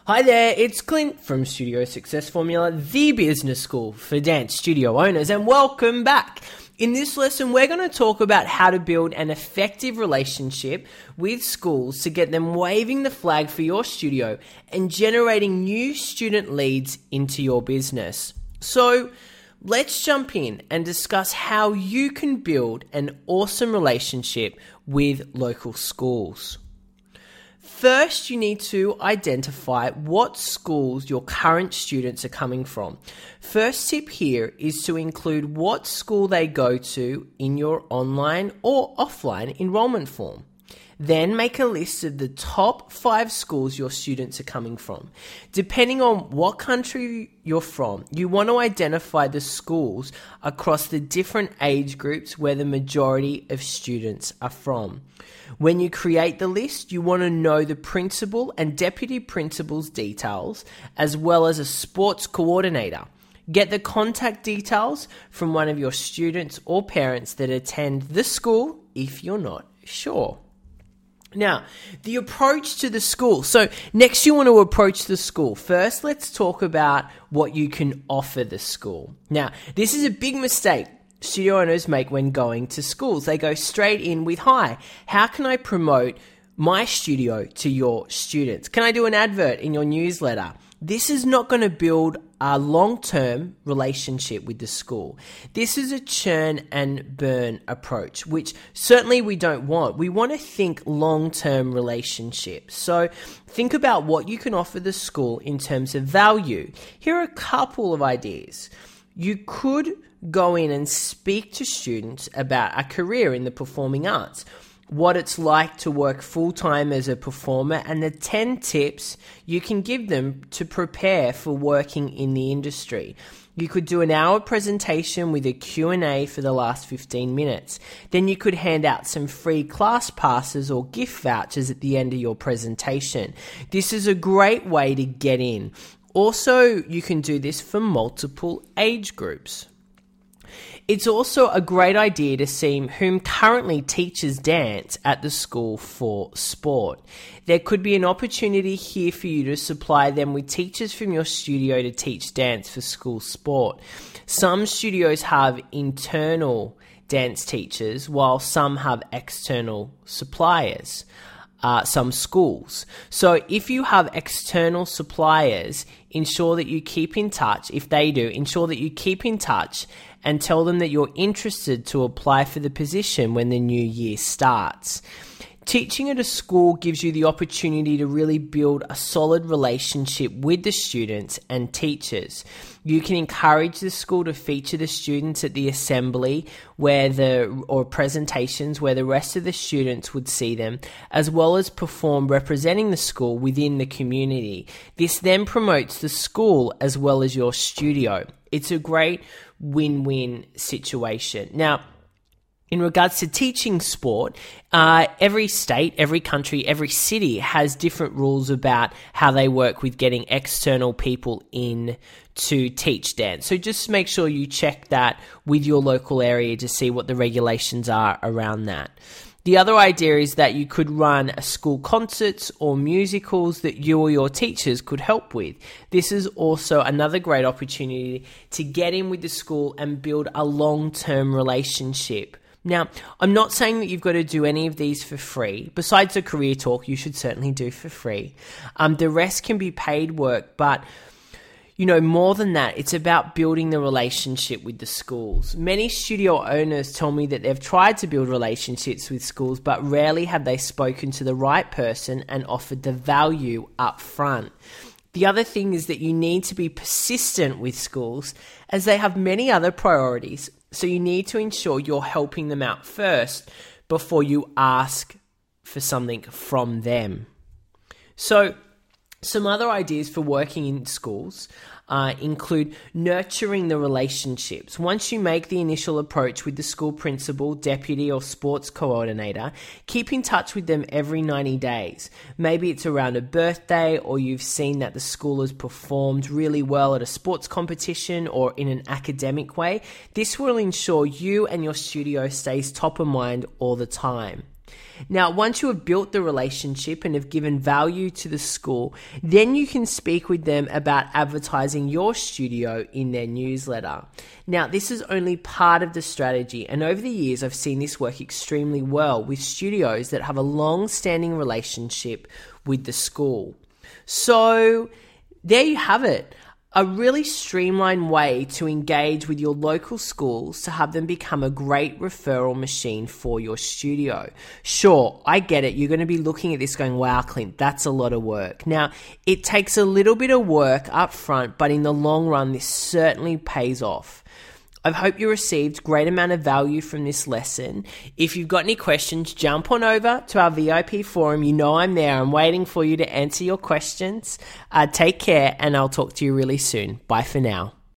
Hi there, it's Clint from Studio Success Formula, the business school for dance studio owners, and welcome back. In this lesson, we're going to talk about how to build an effective relationship with schools to get them waving the flag for your studio and generating new student leads into your business. So, let's jump in and discuss how you can build an awesome relationship with local schools. First, you need to identify what schools your current students are coming from. First tip here is to include what school they go to in your online or offline enrollment form. Then make a list of the top 5 schools your students are coming from. Depending on what country you're from, you want to identify the schools across the different age groups where the majority of students are from. When you create the list, you want to know the principal and deputy principal's details, as well as a sports coordinator. Get the contact details from one of your students or parents that attend the school if you're not sure. Now, the approach to the school. So next you want to approach the school. First, let's talk about what you can offer the school. Now, this is a big mistake studio owners make when going to schools. They go straight in with, "Hi, how can I promote my studio to your students? Can I do an advert in your newsletter?" This is not going to build a long-term relationship with the school. This is a churn and burn approach, which certainly we don't want. We want to think long-term relationships. So think about what you can offer the school in terms of value. Here are a couple of ideas. You could go in and speak to students about a career in the performing arts, what it's like to work full-time as a performer, and the 10 tips you can give them to prepare for working in the industry. You could do an hour presentation with a Q&A for the last 15 minutes. Then you could hand out some free class passes or gift vouchers at the end of your presentation. This is a great way to get in. Also, you can do this for multiple age groups. It's also a great idea to see whom currently teaches dance at the school for sport. There could be an opportunity here for you to supply them with teachers from your studio to teach dance for school sport. Some studios have internal dance teachers, while some have external suppliers. Some schools. So if you have external suppliers, ensure that you keep in touch. If they do, ensure that you keep in touch and tell them that you're interested to apply for the position when the new year starts. Teaching at a school gives you the opportunity to really build a solid relationship with the students and teachers. You can encourage the school to feature the students at the assembly or presentations where the rest of the students would see them, as well as perform representing the school within the community. This then promotes the school as well as your studio. It's a great win-win situation. Now, in regards to teaching sport, every state, every country, every city has different rules about how they work with getting external people in to teach dance. So just make sure you check that with your local area to see what the regulations are around that. The other idea is that you could run school concerts or musicals that you or your teachers could help with. This is also another great opportunity to get in with the school and build a long-term relationship. Now, I'm not saying that you've got to do any of these for free. Besides the career talk, you should certainly do for free. The rest can be paid work, but more than that, it's about building the relationship with the schools. Many studio owners tell me that they've tried to build relationships with schools, but rarely have they spoken to the right person and offered the value up front. The other thing is that you need to be persistent with schools as they have many other priorities. So you need to ensure you're helping them out first before you ask for something from them. So some other ideas for working in schools include nurturing the relationships. Once you make the initial approach with the school principal, deputy, or sports coordinator, keep in touch with them every 90 days. Maybe it's around a birthday, or you've seen that the school has performed really well at a sports competition or in an academic way. This will ensure you and your studio stays top of mind all the time. Now, once you have built the relationship and have given value to the school, then you can speak with them about advertising your studio in their newsletter. Now, this is only part of the strategy, and over the years, I've seen this work extremely well with studios that have a long-standing relationship with the school. So, there you have it. A really streamlined way to engage with your local schools to have them become a great referral machine for your studio. Sure, I get it. You're going to be looking at this going, wow, Clint, that's a lot of work. Now, it takes a little bit of work up front, but in the long run, this certainly pays off. I hope you received a great amount of value from this lesson. If you've got any questions, jump on over to our VIP forum. You know I'm there. I'm waiting for you to answer your questions. Take care, and I'll talk to you really soon. Bye for now.